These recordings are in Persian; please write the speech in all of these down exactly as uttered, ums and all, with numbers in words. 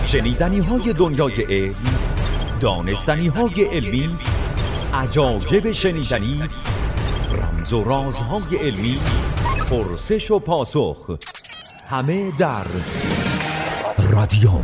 شنیدنی های دنیای علم، دانستنی های علمی، عجایب شنیدنی، رمز و رازهای علمی، پرسش و پاسخ، همه در رادیوم.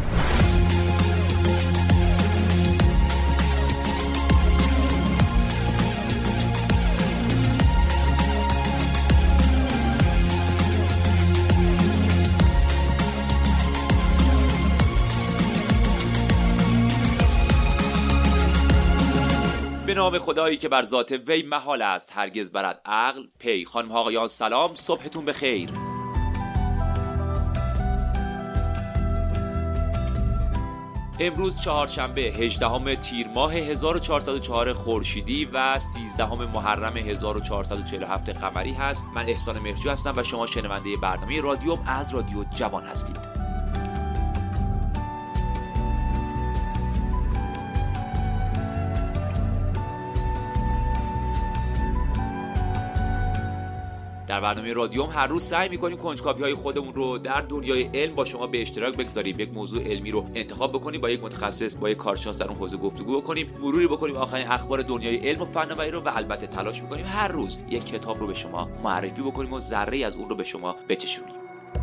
به نام خدایی که بر ذات وی محال است هرگز برد عقل پی. خانم ها آقایان سلام، صبحتون بخیر. امروز چهارشنبه هجدهم تیر ماه هزار و چهارصد و چهار خورشیدی و سیزدهم محرم هزار و چهارصد و چهل و هفت قمری هست. من احسان مهرجو هستم و شما شنونده برنامه رادیوم از رادیو جوان هستید. در برنامه رادیوم هر روز سعی می‌کنیم کنجکاوی‌های خودمون رو در دنیای علم با شما به اشتراک بگذاریم. یک موضوع علمی رو انتخاب بکنیم، با یک متخصص، با یک کارشناس در اون حوزه گفتگو بکنیم، مروری بکنیم آخرین اخبار دنیای علم و فناوری رو، و البته تلاش می‌کنیم هر روز یک کتاب رو به شما معرفی بکنیم و ذره‌ای از اون رو به شما بچشونیم.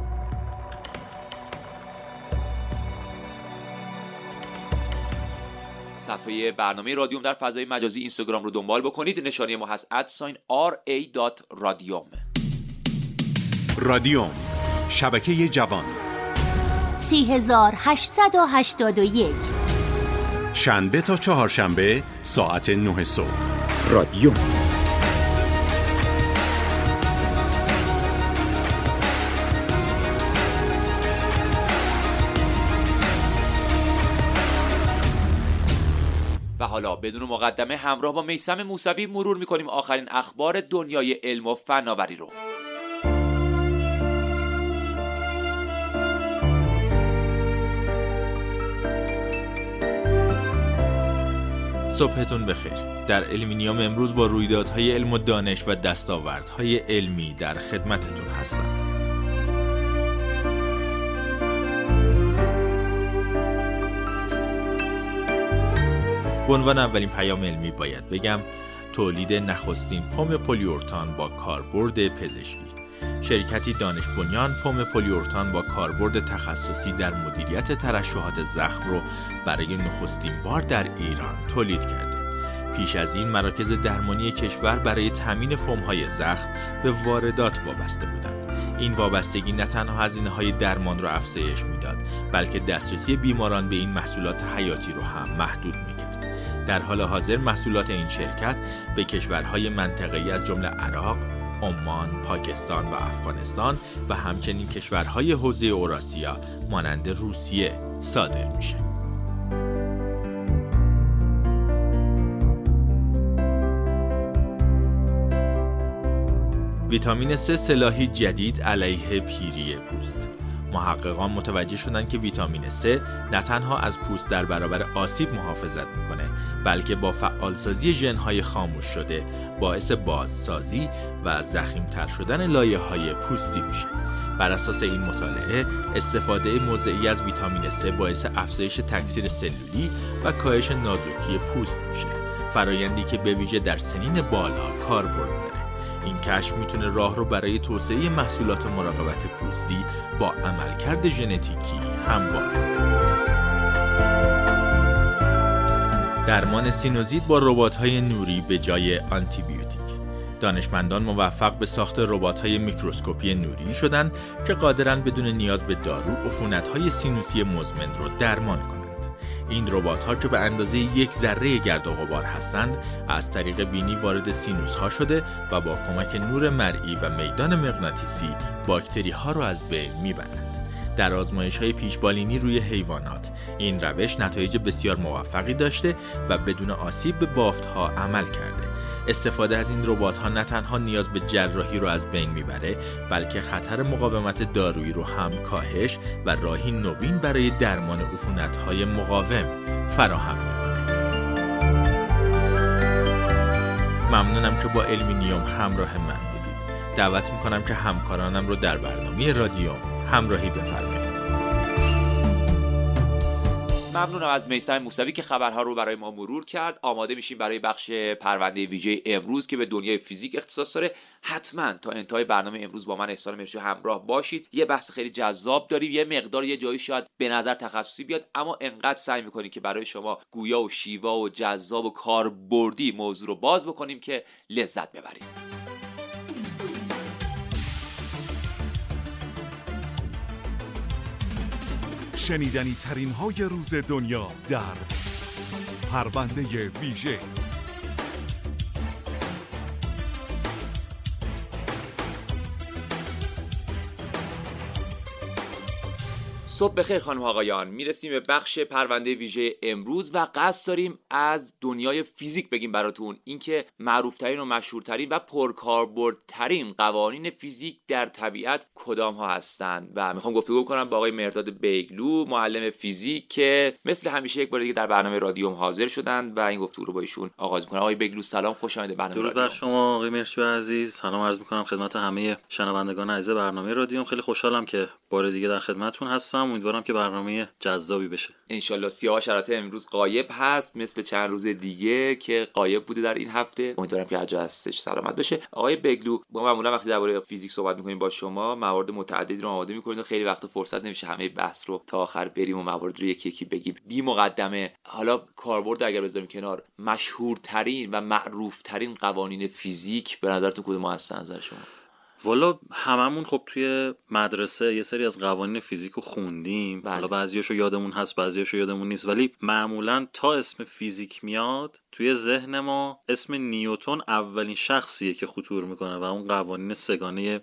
صفحه برنامه رادیوم در فضای مجازی اینستاگرام رو دنبال بکنید. نشانی ما هست ات ساین آر ای دات رادیوم. رادیوم، شبکه جوان، سی هزار هشتصد و هشتاد و یک، شنبه تا چهارشنبه ساعت نه صبح. رادیوم. و حالا بدون مقدمه همراه با میثم موسوی مرور میکنیم آخرین اخبار دنیای علم و فناوری رو. صبحتون بخیر. در علمینیوم امروز با رویدادهای علم و دانش و دستاوردهای علمی در خدمتتون هستم. به عنوان اولین پیام علمی باید بگم تولید نخستین فوم پلیورتان با کاربرد پزشکی. شرکتی دانش بنیان فوم پلیورتان با کاربرد تخصصی در مدیریت ترشحات زخم رو برای نخستین بار در ایران تولید کرده. پیش از این مراکز درمانی کشور برای تامین فوم‌های زخم به واردات وابسته بودند. این وابستگی نه تنها هزینه‌های درمان را افزایش میداد، بلکه دسترسی بیماران به این محصولات حیاتی رو هم محدود می‌کرد. در حال حاضر محصولات این شرکت به کشورهای منطقه‌ای از جمله عراق، عمان، پاکستان و افغانستان و همچنین کشورهای حوزه اوراسیا مانند روسیه صادر میشه. ویتامین سه سلاحی جدید علیه پیری پوست. محققان متوجه شدند که ویتامین سه نه تنها از پوست در برابر آسیب محافظت میکنه، بلکه با فعالسازی ژن‌های خاموش شده باعث بازسازی و ضخیم‌تر شدن لایه‌های پوستی میشه. بر اساس این مطالعه، استفاده موضعی از ویتامین سه باعث افزایش تکثیر سلولی و کاهش نازکی پوست میشه، فرایندی که به ویژه در سنین بالا کاربرد داره. این کشف میتونه راه رو برای توسعه محصولات مراقبت پوستی با عملکرد ژنتیکی هموار کنه. درمان سینوزیت با ربات‌های نوری به جای آنتیبیوتیک. دانشمندان موفق به ساخت ربات‌های میکروسکوپی نوری شدند که قادرند بدون نیاز به دارو عفونت‌های سینوسی مزمن رو درمان کنند. این ربات‌ها که به اندازه یک ذره گرد و غبار هستند، از طریق بینی وارد سینوس‌ها شده و با کمک نور مرئی و میدان مغناطیسی باکتری‌ها را از بین می‌برند. در آزمایش‌های پیشبالینی روی حیوانات، این روش نتایج بسیار موفقی داشته و بدون آسیب به بافت‌ها عمل کرده. استفاده از این ربات‌ها نه تنها نیاز به جراحی رو از بین میبره، بلکه خطر مقاومت دارویی رو هم کاهش و راهی نوین برای درمان عفونت‌های مقاوم فراهم میکنه. ممنونم که با علمینیوم همراه من بودید. دعوت میکنم که همکارانم رو در برنامه رادیوم همراهی بفرمایید. ممنونم از میثم موسوی که خبرها رو برای ما مرور کرد. آماده میشیم برای بخش پرونده ویژه امروز که به دنیای فیزیک اختصاص داره. حتما تا انتهای برنامه امروز با من احسان مرشی همراه باشید. یه بحث خیلی جذاب داریم، یه مقدار یه جایی شاید به نظر تخصصی بیاد، اما انقدر سعی میکنیم که برای شما گویا و شیوا و جذاب و کاربردی موضوع رو باز بکنیم که لذت ببرید. شنیدنی ترین های روز دنیا در پرونده ویژه. صبح بخیر خانم آقایان، میرسیم به بخش پرونده ویژه امروز و قصد داریم از دنیای فیزیک بگیم براتون، اینکه معروفترین و مشهورترین و پرکاربردترین قوانین فیزیک در طبیعت کدام ها هستند. و میخوام گفتگو کنم با آقای مهرداد بیگلو، معلم فیزیک که مثل همیشه یک بار دیگه در برنامه رادیوم حاضر شدند و این گفتگو رو با ایشون آغاز میکنم. آقای بیگلو سلام، خوش آمدید برنامه درود بر شما آقای مرشی عزیز. سلام عرض میکنم خدمت همه شنوندگان عزیز برنامه رادیوم. خیلی خوشحالم که بار دیگه در خدمتتون هستم. امیدوارم که برنامه جذابی بشه. انشالله. سیاوش شراطه امروز غایب هست مثل چند روز دیگه که غایب بوده در این هفته. امیدوارم که هرجا هستش سلامت بشه. آقای بیگلو، ما معمولا وقتی درباره فیزیک صحبت می‌کنیم با شما موارد متعددی رو آماده می‌کنید و خیلی وقت فرصت نمیشه همه بحث رو تا آخر بریم و موارد رو یکی یکی بگیم. بی مقدمه، حالا کاربرد اگر بذاریم کنار، مشهورترین و معروفترین قوانین فیزیک به نظرتون کدوم هستن نظر شما؟ والا هممون خب توی مدرسه یه سری از قوانین فیزیک رو خوندیم. بله. حالا بعضیاشو یادمون هست، بعضیاشو یادمون نیست، ولی معمولا تا اسم فیزیک میاد توی ذهن ما اسم نیوتن اولین شخصیه که خطور میکنه و اون قوانین سگانه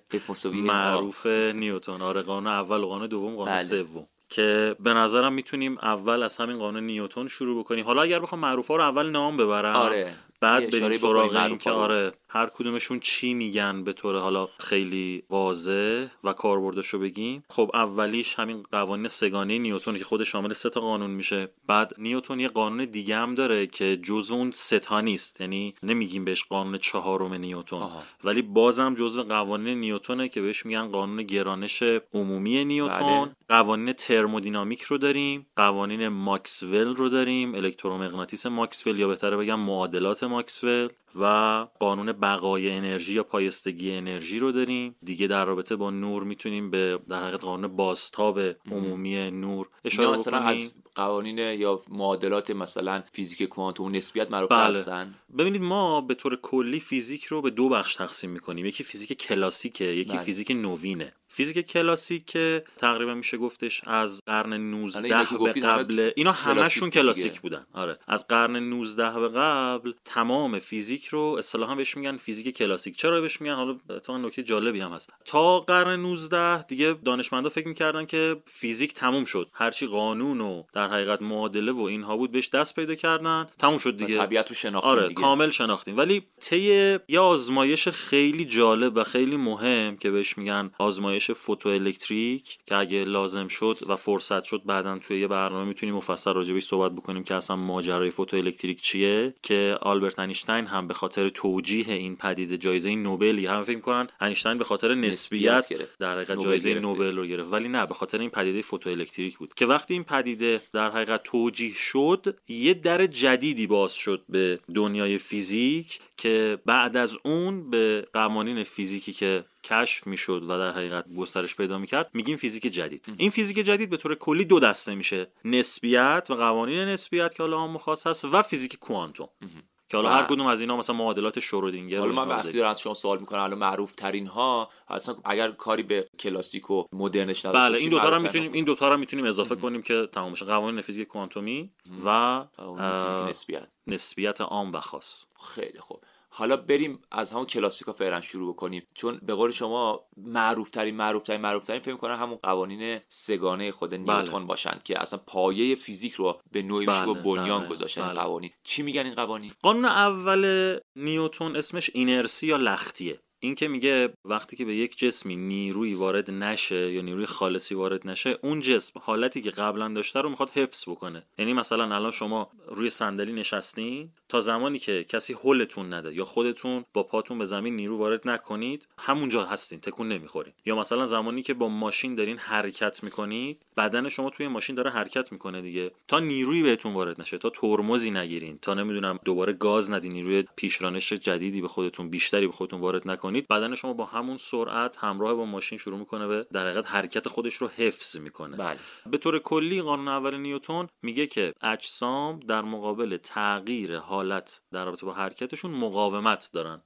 معروف نیوتن. آره، قانون اول و قانون دوم، قانون بله. سوم که به نظرم میتونیم اول از همین قانون نیوتن شروع بکنیم. حالا اگر بخوام معروفا رو اول نام ببرم، آره. بعد بریم سراغ این که آره هر کدومشون چی میگن به طور حالا خیلی واضح و کاربردشو بگیم. خب اولیش همین قوانین سگانه نیوتن که خود شامل سه تا قانون میشه. بعد نیوتن یه قانون دیگه هم داره که جزو اون سه تا نیست، یعنی نمیگیم بهش قانون چهارم نیوتن، آها. ولی بازم جزو قوانین نیوتنه که بهش میگن قانون گرانش عمومی نیوتن. بله. قوانین ترمودینامیک رو داریم، قوانین ماکسول رو داریم، الکترومغناطیس ماکسول یا بهتره بگم معادلات ماکسول، و قانون بقای انرژی یا پایستگی انرژی رو داریم. دیگه در رابطه با نور میتونیم به در حقیقت قانون بازتاب عمومی نور اشاره بکنیم. مثلا از قوانین یا معادلات مثلا فیزیک کوانتوم نسبیت معروف هستن. ببینید ما به طور کلی فیزیک رو به دو بخش تقسیم میکنیم، یکی فیزیک کلاسیکه، یکی بله. فیزیک نوینه. فیزیک کلاسیک که تقریبا میشه گفتش از قرن نوزده به قبل، اینا همشون کلاسیک بودن. آره، از قرن نوزده به قبل تمام فیزیک رو اصطلاحا بهش میگن فیزیک کلاسیک. چرا بهش میگن؟ حالا تا نکته جالبی هم هست. تا قرن نوزده دیگه دانشمندا فکر میکردن که فیزیک تموم شد، هرچی قانون و در حقیقت معادله و اینها بود بهش دست پیدا کردن، تموم شد دیگه، طبیعت رو شناختیم. آره دیگه کامل شناختیم. ولی طی یه آزمایش خیلی جالب و خیلی مهم که بهش میگن آزمایش فوتوالکتریک که اگه لازم شد و فرصت شد بعداً توی یه برنامه میتونیم مفصل راجع بهش صحبت بکنیم که اصلا ماجرای فوتوالکتریک چیه، که آلبرت اینشتین هم به خاطر توجیه این پدیده جایزه نوبل، هم فکر می‌کنن اینشتین به خاطر نسبیت در حقیقت جایزه نوبل رو گرفت، ولی نه، به خاطر این پدیده فوتوالکتریک بود که وقتی این پدیده در حقیقت توجیه شد یه در جدیدی باز شد به دنیای فیزیک که بعد از اون به قوانین فیزیکی که کشف میشد و در حقیقت گسترش پیدا میکرد میگیم فیزیک جدید. ام. این فیزیک جدید به طور کلی دو دسته میشه، نسبیت و قوانین نسبیت که حالا عام خاص هست و فیزیک کوانتوم که حالا هر کدوم از اینا مثلا معادلات شرودینگر. حالا من وقتی دارم از شما سوال میکنم، حالا معروف ترین ها اصلا اگر کاری به کلاسیک و مدرنش نداشته بله این دو تا رو میتونیم این دو تا رو میتونیم اضافه ام. کنیم که تمام بشه، قوانین فیزیک کوانتومی ام. و فیزیک نسبیت نسبیت عام و خاص. خیلی خوب. حالا بریم از همون کلاسیکا فعلا شروع بکنیم، چون به قول شما معروف ترین معروف ترین معروف ترین فکر می‌کنم همون قوانین سگانه خود نیوتن بله. باشند که اصلا پایه فیزیک رو به نوعی میشه بله. بنیان بله. گذاشتن. بله. قوانین چی میگن این قوانین؟ قانون اول نیوتن اسمش اینرسی یا لختیه. این که میگه وقتی که به یک جسمی نیروی وارد نشه یا نیروی خالصی وارد نشه، اون جسم حالتی که قبلا داشته رو میخواد حفظ بکنه. یعنی مثلا الان شما روی صندلی نشستین، تا زمانی که کسی هولتون نده یا خودتون با پاتون به زمین نیرو وارد نکنید همونجا هستین، تکون نمیخورین. یا مثلا زمانی که با ماشین دارین حرکت میکنید، بدن شما توی ماشین داره حرکت میکنه دیگه، تا نیرویی بهتون وارد نشه، تا ترمزی نگیرین، تا نمیدونم دوباره گاز ندین، نیروی پیشرانش جدیدی به خودتون بیشتری به خودتون وارد نکنید، بدن شما با همون سرعت همراه با ماشین شروع میکنه به در حقیقت حرکت خودش رو حفظ میکنه. بله. به طور کلی قانون اول نیوتن میگه که اجسام در مقابل تغییر حالت در رابطه با حرکتشون مقاومت دارن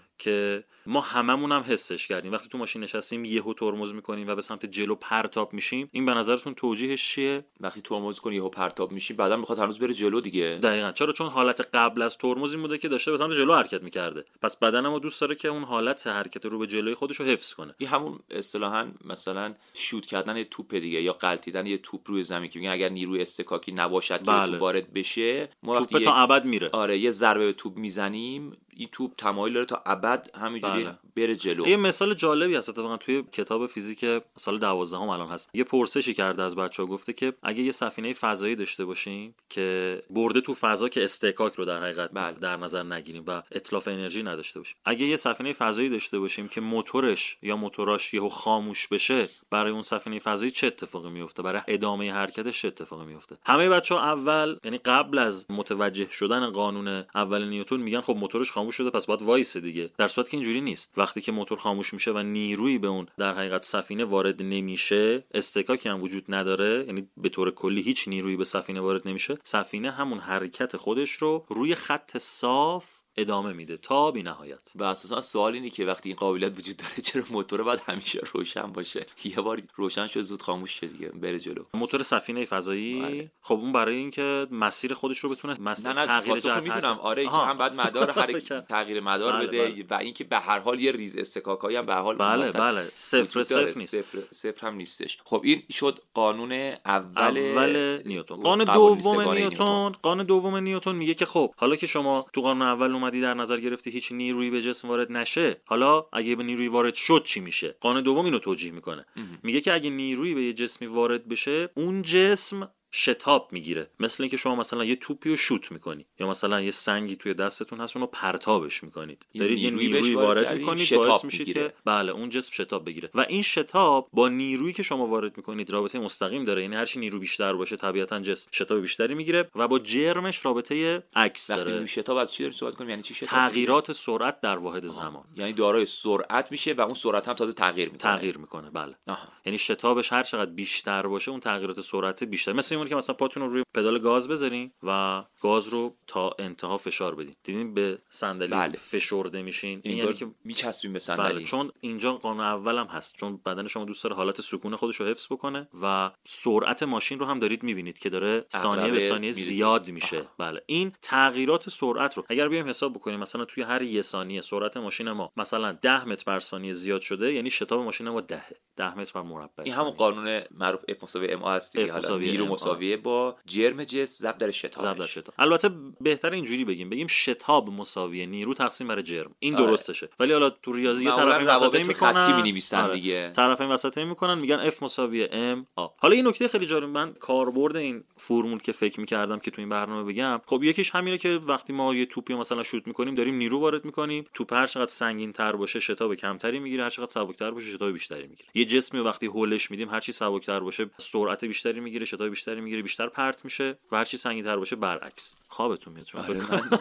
که ما هممون هم حسش کردیم. وقتی تو ماشین نشستیم یهو ترمز میکنیم و به سمت جلو پرتاب میشیم، این به نظرتون توجیهش چیه؟ وقتی ترمز کنی یهو پرتاب میشی بعدم میخواد هنوز بره جلو دیگه. دقیقاً. چرا؟ چون حالت قبل از ترمز این بوده که داشته به سمت جلو حرکت میکرده، پس بدن ما دوست داره که اون حالت حرکت رو به جلوی خودش رو حفظ کنه. این همون اصطلاحاً مثلا شوت کردن یه توپ دیگه یا غلطیدن یه توپ روی زمین که میگن اگر نیروی استکاکی نباشد که بله. توپ وارد بشه، ما توپ وقتی تا ابد میره. آره یه ضربه به توپ میزنیم، این توپ تمایل داره تا ابد همینجوری بله. بره جلو. یه مثال جالبی هست اتفاقا توی کتاب فیزیک سال دوازدهم الان هست. یه پرسشی کرده از بچه‌ها، گفته که اگه یه سفینه فضایی داشته باشیم که برده تو فضا که استحکاک رو در حقیقت بله. در نظر نگیریم و اتلاف انرژی نداشته باشیم، اگه یه سفینه فضایی داشته باشیم که موتورش یا موتوراش یهو خاموش بشه، برای اون سفینه فضایی چه اتفاقی میفته؟ برای ادامه حرکتش چه اتفاقی میفته؟ همه بچه‌ها اول یعنی قبل از متوجه شدن قانون اول نیوتن میگن خب موتورش خاموش شده پس باید وایسه دیگه، در صورتی که اینجوری نیست. وقتی که موتور خاموش میشه و نیرویی به اون در حقیقت سفینه وارد نمیشه، استکاکی هم وجود نداره، یعنی به طور کلی هیچ نیرویی به سفینه وارد نمیشه، سفینه همون حرکت خودش رو روی خط صاف ادامه میده تا بی نهایت. و اساسا سوال اینه که وقتی این قابلیت وجود داره چرا موتور باید همیشه روشن باشه؟ یه بار روشن شد زود خاموش شه دیگه، بره جلو. موتور سفینه فضایی بله. خب اون برای اینکه مسیر خودش رو بتونه مسیر نه نه تغییر جهت میدونم آره که هم بعد مدار حرکت تغییر مدار بله بده بله. و اینکه به هر حال یه ریز استکاکایی هم به هر حال بله بله صفر صفر نیست، صفر صفر هم نیستش. خب این شد قانون اول اول نیوتن. قانون دوم نیوتن قانون دوم نیوتن میگه که خب حالا که شما تو قانون اول اومدی در نظر گرفتی هیچ نیرویی به جسم وارد نشه، حالا اگه به نیرویی وارد شد چی میشه؟ قانون دوم اینو توجیه میکنه. میگه که اگه نیرویی به یه جسمی وارد بشه، اون جسم شتاب میگیره. مثل اینکه شما مثلا یه توپی رو شوت میکنی یا مثلا یه سنگی توی دستتون هست اونو پرتابش میکنید، دارید یه نیرویی وارد میکنید باعث میشید که بله اون جسم شتاب بگیره و این شتاب با نیرویی که شما وارد میکنید رابطه مستقیم داره. یعنی هر چی نیرو بیشتر باشه طبیعتا جسم شتاب بیشتری میگیره و با جرمش رابطه عکس داره. وقتی میگیم شتاب از چی داریم صحبت کنیم؟ یعنی چی شتاب؟ تغییرات سرعت در واحد زمان. یعنی دارای سرعت میشه و اون سرعت هم تازه تغییر میکنه. تغییر میکنه بله. آها. یعنی شتابش هر چقدر بیشتر باشه اون تغییرات سرعت بیشتر. مثل اینه که مثلا پاتون رو روی پدال گاز بذارین و گاز رو تا انتها فشار بدین، دیدین به صندلی بله. فشرده میشین، این یعنی که میچسبیم به صندلی. بله چون اینجا قانون اولم هست، چون بدن شما دوست داره حالت سکون خودش رو حفظ بکنه و سرعت ماشین رو هم دارید میبینید که داره ثانیه به ثانیه زیاد میشه. آها. بله این تغییرات سرعت رو اگر بیایم حساب بکنیم، مثلا توی هر یه ثانیه سرعت ماشین ما مثلا ده متر بر ثانیه زیاد شده، یعنی شتاب ماشین ما ده ده متر بر مربع. این همون قانون معروف اف مساوی ام هست دیگه. حالا نیرو مساویه با جرم جسم ضرب در شتابش. ضرب در شتاب. البته بهتره اینجوری بگیم بگیم شتاب مساوی نیرو تقسیم بر جرم. این آره. درستشه. ولی حالا تو ریاضی طرفین وسطی میکنن، خطی می‌نویسن آره. دیگه. طرفین وسطی میکنن میگن اف مساوی ام آ. حالا این نکته خیلی جالب، من کاربرد این فرمول که فکر می‌کردم که تو این برنامه بگم، خب یکیش همینه که وقتی ما یه توپی مثلا شوت می‌کنیم داریم نیرو وارد می‌کنیم، توپ هر چقدر سنگین‌تر باشه شتاب کمتری میگیره، هر چقدر سبک‌تر باشه شتاب بیشتری میگیره. یه جسمی وقتی هولش میدیم هر چی سبک‌تر باشه سرعت بیشتری میگیره، شتاب بیشتری میگیره، بیشتر پرت میشه و هر چی سنگین‌تر باشه برعکس. خوابتون میاد. چون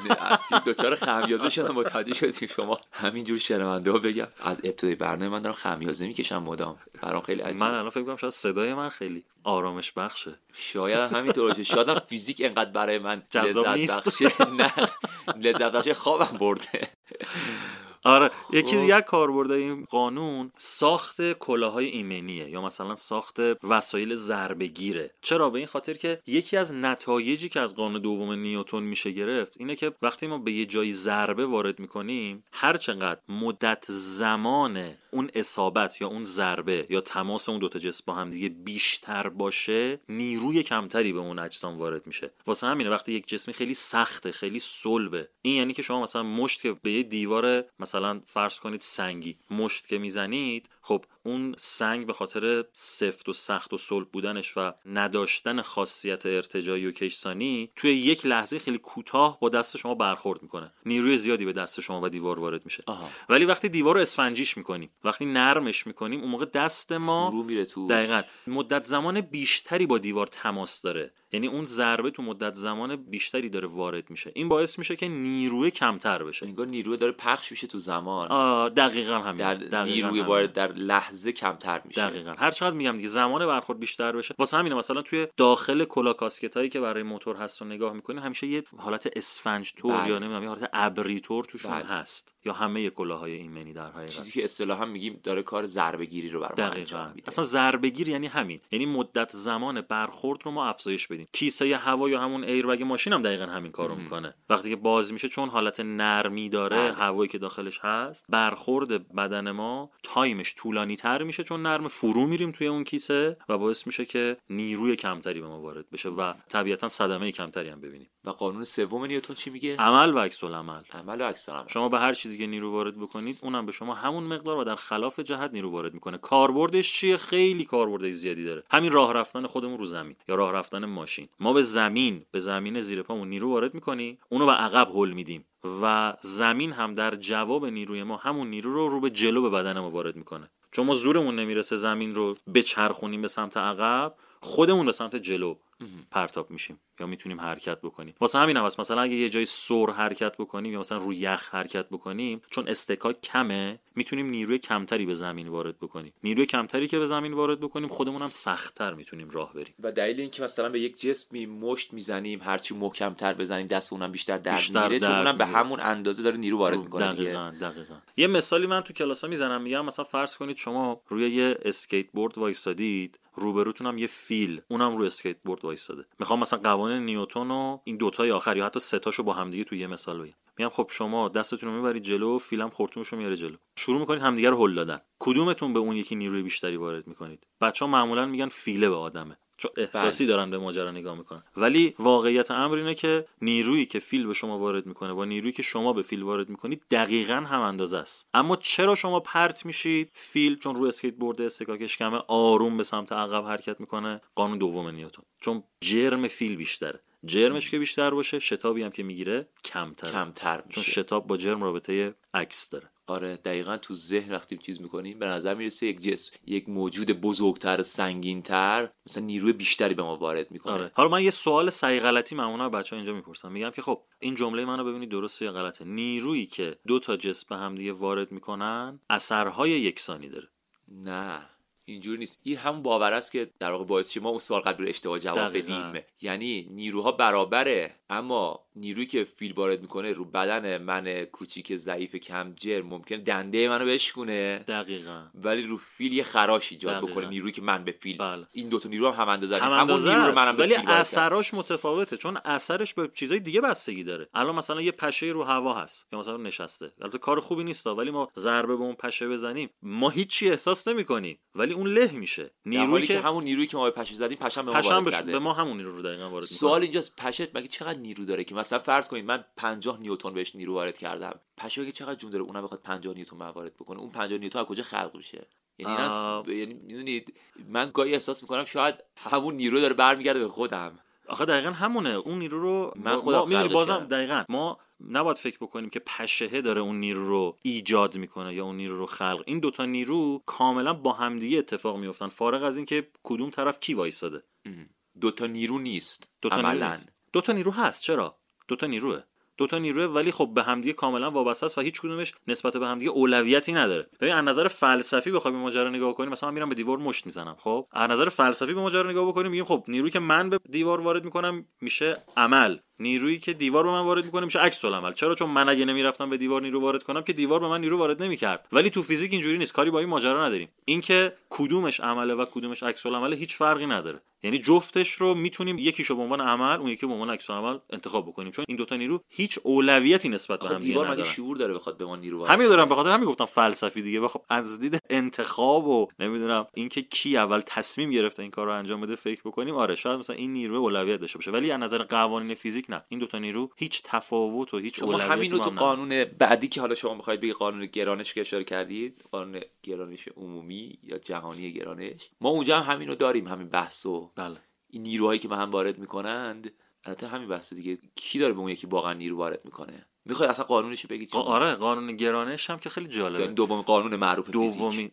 من دوچار خمیازه شدم متوجه شدیم شما همینجور شنونده ها بگم از ابتدای برنامه من دارم خمیازه میکشم مدام. برام خیلی عجیبه. من الان فکر کنم شاید صدای من خیلی آرامش بخشه. شاید همینطور باشه. شاید فیزیک انقدر برای من جذاب لذت بخشه. نه لذت بخشه خوابم برده. آره یکی دیگه کاربرد این قانون ساخت کلاه‌های ایمنیه یا مثلا ساخت وسایل ضربه‌گیره. چرا؟ به این خاطر که یکی از نتایجی که از قانون دوم نیوتن میشه گرفت اینه که وقتی ما به یه جایی ضربه وارد میکنیم، هر چقدر مدت زمان اون اصابت یا اون ضربه یا تماس اون دوتا جسم با هم دیگه بیشتر باشه، نیروی کمتری به اون اجسام وارد میشه. واسه همینه وقتی یک جسمی خیلی سخته، خیلی صلبه، این یعنی که شما مثلا مشت که به یه دیوار مثلا فرض کنید سنگی مشت که میزنید، خب اون سنگ به خاطر سفت و سخت و صلب بودنش و نداشتن خاصیت ارتجاعی و کشسانی توی یک لحظه خیلی کوتاه با دست شما برخورد میکنه، نیروی زیادی به دست شما و دیوار وارد میشه. آها. ولی وقتی دیوار رو اسفنجیش میکنیم، وقتی نرمش میکنیم، اون موقع دست ما فرو میره تو. دقیقاً مدت زمان بیشتری با دیوار تماس داره، یعنی اون ضربه تو مدت زمان بیشتری داره وارد میشه. این باعث میشه که نیروی کمتر بشه، انگار نیروی داره پخش میشه تو زمان. آه دقیقاً همین. در دقیقاً نیروی وارد در لحظه کمتر میشه. دقیقاً. هر چقدر میگم دیگه زمان برخورد بیشتر بشه. واسه همینه مثلا توی داخل کلا کاسکتایی که برای موتور هست و نگاه میکنین همیشه یه حالت اسفنج طور بله. یا نمیدونم یه حالت ابری طور توشون بله. هست، یا همه کلاهای ایمنی در حقیقت چیزی که اصطلاحا میگیم داره کار ضربه گیری رو برام انجام میده. اصلا ضربه گیری یعنی همین، یعنی مدت زمان برخورد رو ما افزایش بدیم. کیسه هوا یا همون ایربگ ماشین هم دقیقاً همین کارو میکنه. وقتی که باز میشه چون حالت نرمی داره بله. هوایی که داخلش هست، برخورد بدن ما تایمش طولانی تر میشه چون نرم، فرو میریم توی اون کیسه و باعث میشه که نیروی کمتری به ما وارد بشه و طبیعتاً صدمه کمتری هم ببینیم. و قانون سوم نیوتن چی میگه؟ عمل و عکس العمل. عمل و عکس العمل. شما به هر چیزی که نیرو وارد بکنید اونم به شما همون مقدار و در خلاف جهت نیرو وارد میکنه. کاربردش چیه؟ خیلی کاربرد زیادی داره. همین راه رفتن خودمون رو زمین یا راه رفتن ماشین، ما به زمین به زمین زیر پامون نیرو وارد میکنیم، اونو به عقب هل میدیم و زمین هم در جواب نیروی ما همون نیرو رو رو به جلو به بدن ما وارد میکنه. چون ما زورمون نمیرسه زمین رو بچرخونیم به سمت عقب، خودمون به سمت جلو پرتاب میشیم یا میتونیم حرکت بکنیم. واسه همین هم هست مثلا اگه یه جای سر حرکت بکنیم یا مثلا روی یخ حرکت بکنیم، چون استکاک کمه میتونیم نیروی کمتری به زمین وارد بکنیم. نیروی کمتری که به زمین وارد بکنیم خودمون هم سخت‌تر میتونیم راه بریم. و دلیل این که مثلا به یک جسمی مشت میزنیم، هرچی محکم‌تر بزنیم دست اونم بیشتر درد میگیره، چون اونم به همون اندازه داره نیرو وارد میکنه. دقیقاً دقیقاً. یه مثالی من تو کلاسا میزنم، میگم مثلا فرض کنید شما روی یه اسکیت بورد وایسادید، روبروتون هم یه فیل، اونم روی اسکیت بورد وایساده. میخوام مثلا قوانین نیوتن و این دوتای آخر یا حتی سه تاشو با هم دیگه توی یه مثال بگم. میگم خب شما دستتون رو میبرید جلو، فیلم خورتومشو میاره جلو، شروع میکنید همدیگه رو هل دادن. کدومتون به اون یکی نیروی بیشتری وارد میکنید؟ بچه‌ها معمولا میگن فیله به آدمه، چون احساسی دارن به ماجرا نگاه میکنن. ولی واقعیت امر اینه که نیرویی که فیل به شما وارد میکنه با نیرویی که شما به فیل وارد میکنید دقیقاً هم اندازه است. اما چرا شما پرت میشید؟ فیل چون روی اسکیت بورد استکاکش کمه، آروم به سمت عقب حرکت میکنه. قانون دوم نیوتن، چون جرم فیل بیشتره. جرمش که بیشتر باشه، شتابی هم که میگیره کمتر کمتر میشه، چون شتاب با جرم رابطه عکس داره. آره دقیقاً. تو ذهن وقتی چیز میکنیم به نظر میرسه یک جسم، یک موجود بزرگتر، سنگین‌تر، مثلا نیروی بیشتری به ما وارد میکنه. آره. حالا من یه سوال صحیح غلطی معمولا بچه‌ها اینجا میپرسن، میگم که خب این جمله منو ببینید درسته یا غلطه. نیرویی که دو تا جسم به هم دیگه وارد میکنن اثرهای یکسانی داره. نه اینجوری نیست. این هم باور است که در واقع باعث شه ما اون سوال قبل رو اشتباه جواب بدیم. یعنی نیروها برابره، اما نیرویی که فیل وارد میکنه رو بدن من کوچیک ضعیف کم جرم ممکنه دنده منو بشکونه دقیقاً، ولی رو فیل یه خراش ایجاد بکنه. نیرویی که من به فیل بله. این دو تا نیرو هم هم اندازه هم همون نیرو رو منم به ولی فیل اثراش متفاوته، چون اثرش به چیزای دیگه بستگی داره. الان مثلا یه پشه رو هوا هست یا مثلا نشسته، البته کار خوبی نیست ولی ما ضربه به اون پشه بزنیم ما هیچی احساس نمی‌کنیم، ولی اون له میشه. نیرویی که همون نیرویی که ما به پشه زدیم پشه به ما وارد کرده، به ما همون نیرو رو دقیقاً وارد می‌کنه. سوال اینجاست پشه مگه چقدر نیرو داره که مثلا فرض کنید من پنجاه نیوتن بهش نیرو وارد کردم، پشه که چقدر جون داره اونم بخواد پنجاه نیوتن وارد بکنه؟ اون پنجاه نیوتن از کجا خلق میشه؟ یعنی اینا یعنی میدونید من گاهی احساس میکنم شاید همون نیرو داره برمیگرده به خودم. آخه دقیقاً همونه. اون نیرو رو من خودم میدونی بازم دقیقاً ما نباید فکر بکنیم که پشه داره اون نیرو رو ایجاد میکنه یا اون نیرو رو خلق. این دوتا نیرو کاملا با همدیگه اتفاق میافتن، فارغ از این که کدوم طرف کی وایساده. دوتا نیرو نیست دوتا عملاً. نیرو نیست. دوتا نیرو هست. چرا؟ دوتا نیروه. دوتا نیروه ولی خب به همدیگه کاملا وابسته است و هیچ کدومش نسبت به همدیگه اولویتی نداره. ببین از نظر فلسفی بخوایم به ماجرا نگاه کنیم، مثلا من میرم به دیوار مشت میزنم، خب از نظر فلسفی به ماجرا نگاه بکنیم میگیم خب نیرویی که من به دیوار وارد میکنم میشه عمل، نیرویی که دیوار به من وارد میکنه میشه عکس العمل. چرا؟ چون من اگه نمیرفتم به دیوار نیرو وارد کنم که دیوار به من نیرو وارد نمیکرد. ولی تو فیزیک اینجوری نیست، کاری با این ماجرا نداریم. اینکه کدومش عمله و کدومش عکس العمل هیچ فرقی نداره. یعنی جفتش رو میتونیم یکیشو به عنوان عمل اون یکی به عنوان عکس العمل انتخاب بکنیم، چون این دوتا نیرو هیچ اولویتی نسبت به هم دیگه ندارن. دیوار مگه شعور داره بخواد به ما نیرو وارد؟ همین دارم به خاطر همین گفتم فلسفی دیگه. بخوام از دید انتخاب و نمیدونم اینکه کی اول تصمیم گرفته این کارو انجام بده فکر بکنیم، آره شاید مثلا این نیرو اولویت داشته باشه، ولی از نظر قوانین فیزیک نه، این دو تا نیرو هیچ تفاوت و هیچ شما اولویتی همین رو تو هم قانون بعدی که حالا شما میخواید بگید قانون گرانش که اشاره کردید، قانون گرانش عمومی یا جهانی گرانش، ما اونجا هم همین رو داریم، همین بحثو. بله. این نیروهایی که به هم وارد میکنند، البته همین بحث دیگه، کی داره به اون یکی واقعا نیرو وارد میکنه؟ میخوای اصلا قانونش بگید؟ آره قانون گرانش هم که خیلی جالبه، دومین قانون معروف فیزیک، دومین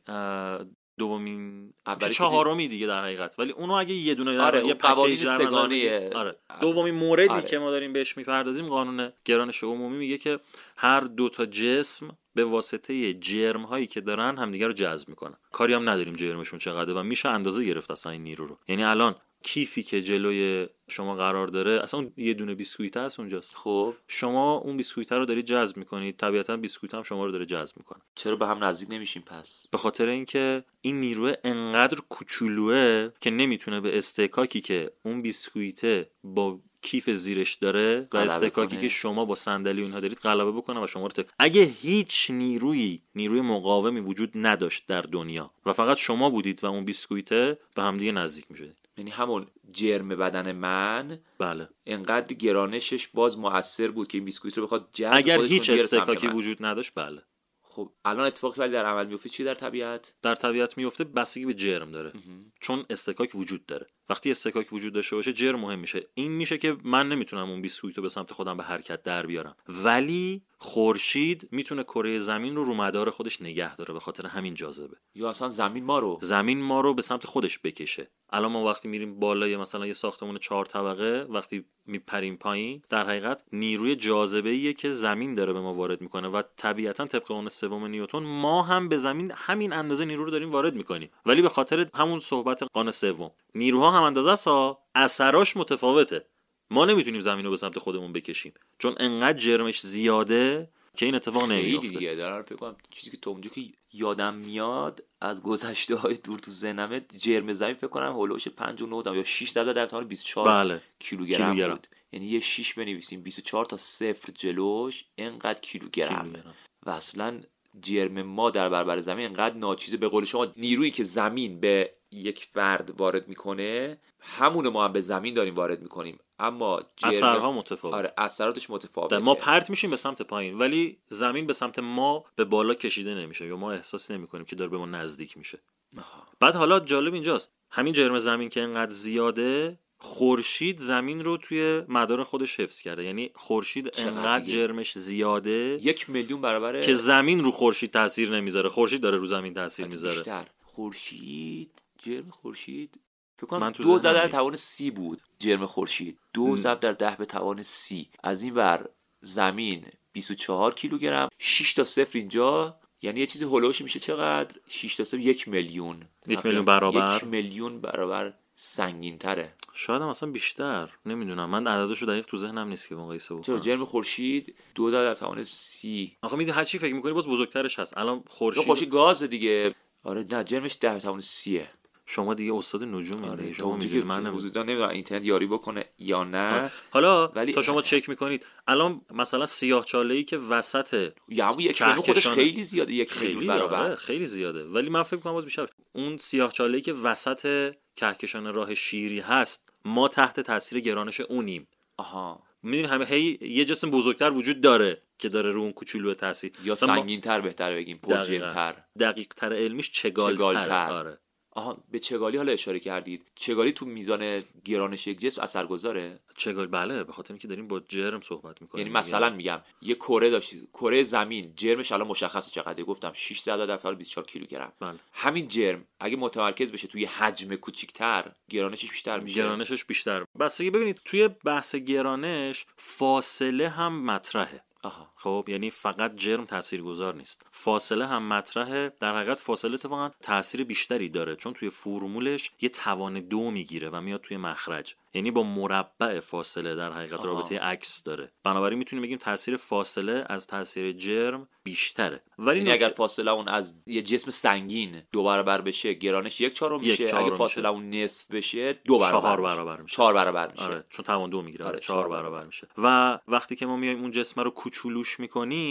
دومین چهارمی دیگه در حقیقت، ولی اونو اگه یه دونه آره یه قوانین پکیج سگانه، آره دومین موردی آره. که ما داریم بهش میپردازیم قانون گرانش عمومی میگه که هر دو تا جسم به واسطه جرم هایی که دارن همدیگه رو جذب میکنن. کاری هم نداریم جرمشون چقدره و میشه اندازه گرفت اصلا این نیرو رو. یعنی الان کیفی که جلوی شما قرار داره، اصلا اون یه دونه بیسکویت هست اونجاست. خب شما اون بیسکویت رو دارید جذب میکنید، طبیعتا بیسکویت هم شما رو داره جذب میکنه. چرا به هم نزدیک نمیشیم پس؟ به خاطر اینکه این نیروی انقدر کوچولوئه که نمیتونه به استکاکی که اون بیسکویت با کیف زیرش داره و استکاکی کنه. که شما با صندلی اونها دارید غلبه بکنه و شما رو تک... اگه هیچ نیرویی نیروی مقاومی وجود نداشت در دنیا و فقط شما بودید و اون بیسکویت، به هم دیگه نزدیک میشدید. یعنی همون جرم بدن من بله انقدر گرانشش باز مؤثر بود که این بیسکویت رو بخواد جذب، اگر هیچ استکاکی وجود نداشت. بله. خب الان اتفاقی ولی در عمل میفته چی در طبیعت؟ در طبیعت میفته بستگی به جرم داره. چون استکاک وجود داره. وقتی استکاک وجود داشته باشه جرم مهم میشه. این میشه که من نمیتونم اون بیسکویت رو به سمت خودم به حرکت در بیارم، ولی خورشید میتونه کره زمین رو رو مدار خودش نگه داره، به خاطر همین جاذبه. یا اصلا زمین ما رو زمین ما رو به سمت خودش بکشه. الان ما وقتی میریم بالای مثلا یه ساختمون چهار طبقه، وقتی میپریم پایین، در حقیقت نیروی جاذبه‌ایه که زمین داره به ما وارد میکنه و طبیعتا طبق قانون سوم نیوتن ما هم به زمین همین اندازه نیرو رو داریم وارد میکنیم، ولی به خاطر همون صحبت قانون سوم نیروها هم اندازه است، اثراش متفاوته. ما نمیتونیم زمین رو به سمت خودمون بکشیم چون انقدر جرمش زیاده که این اتفاق نمیفته. دیگه دارم فکر کنم چیزی که تو اونجا که یادم میاد از گذشته های دور تو ذهنمه، جرم زمین فکر کنم هولوش پنج و نه یا شش ضرب در توان بیست و چهار بله. کیلوگرم کیلوگرم بود. یعنی یه شش بنویسیم بیست و چهار تا صفر جلوش اینقدر کیلوگرم, کیلوگرم. و اصلا جرم ما در برابر زمین اینقدر ناچیزه. به قول شما نیرویی که زمین به یک فرد وارد میکنه همون ما هم به زمین داریم وارد میکنیم، اما اثرها متفاوت. آره اثراتش متفاوته. ما پرت میشیم به سمت پایین ولی زمین به سمت ما به بالا کشیده نمیشه یا ما احساس نمیکنیم که داره به ما نزدیک میشه. آها. بعد حالا جالب اینجاست، همین جرم زمین که اینقدر زیاده، خورشید زمین رو توی مدار خودش حفظ کرده. یعنی خورشید انقدر جرمش زیاده یک میلیون برابر که زمین رو خورشید تاثیر نمیذاره، خورشید داره رو زمین تاثیر میذاره. خورشید جرم خورشید فکر کنم دو ضرب در توان سی بود. جرم خورشید دو ضرب در ده به توان سی. از این ور زمین بیست و چهار کیلوگرم، شش تا صفر اینجا، یعنی یه چیزی هولوش میشه چقدر؟ شش تا صفر یک میلیون. یک میلیون برابر یک میلیون برابر سنگین تره. شاید هم اصلا بیشتر، نمیدونم، من عددشو دقیق تو ذهنم نیست که مقایسه بکنم. چرا جرم خورشید دو در توان سی. آخه میدونی هر چی فکر میکنی باز بزرگترش هست. الان خورشید خورشید گاز دیگه. آره نه جرمش ده توان سی. شما دیگه استاد نجومی. آره شما میگید من نمیدونم نمیدونم اینترنت یاری بکنه یا نه. آره. حالا ولی تا شما چک میکنید الان مثلا سیاه چاله‌ای که وسط یا همون یک میلیون خودش خیلی زیاده، یک میلیون برابر آره خیلی زیاده، ولی من فکر میکنم باز بیشتر. اون سیاه چاله‌ای که وسط کهکشان راه شیری هست، ما تحت تاثیر گرانش اونیم. آها میدونی همه هی یه جسم بزرگتر وجود داره که داره رو اون کوچولو تاثیر، یا سنگین‌تر بهتر بگیم، پرجرم‌تر، دقیق‌تر علمیش چگال‌تر. آره آها به چگالی حالا اشاره کردید. چگالی تو میزان گرانش یک جسم اثرگذاره؟ چگال بله، به خاطر اینکه داریم با جرم صحبت میکنیم. یعنی مثلا میگم یه کره داشتید، کره زمین جرمش الان مشخصه چقدره، گفتم شش ضرب در توان بیست و چهار کیلوگرم. بله. همین جرم اگه متمرکز بشه توی حجم کوچیک‌تر، گرانشش بیشتر میشه. گرانشش بیشتر. بسیاری ببینید توی بحث گرانش فاصله هم مطرحه. آها. خب یعنی فقط جرم تاثیرگذار نیست، فاصله هم مطرحه. در حقیقت فاصله اتفاقا تاثیر بیشتری داره چون توی فرمولش یه توان دو میگیره و میاد توی مخرج، یعنی با مربع فاصله در حقیقت آها. رابطه عکس داره. بنابراین میتونیم بگیم تاثیر فاصله از تاثیر جرم بیشتره. ولی یعنی اگر فاصله اون از یه جسم سنگین دو برابر بشه گرانش یک چهارم میشه، اگه فاصله اون نصف بشه دو برابر چهار برابر میشه. چهار برابر میشه. آره چون توان دو میگیره. آره آره چهار برابر میشه. و وقتی که ما میایم اون جسم رو کوچولوش میکنیم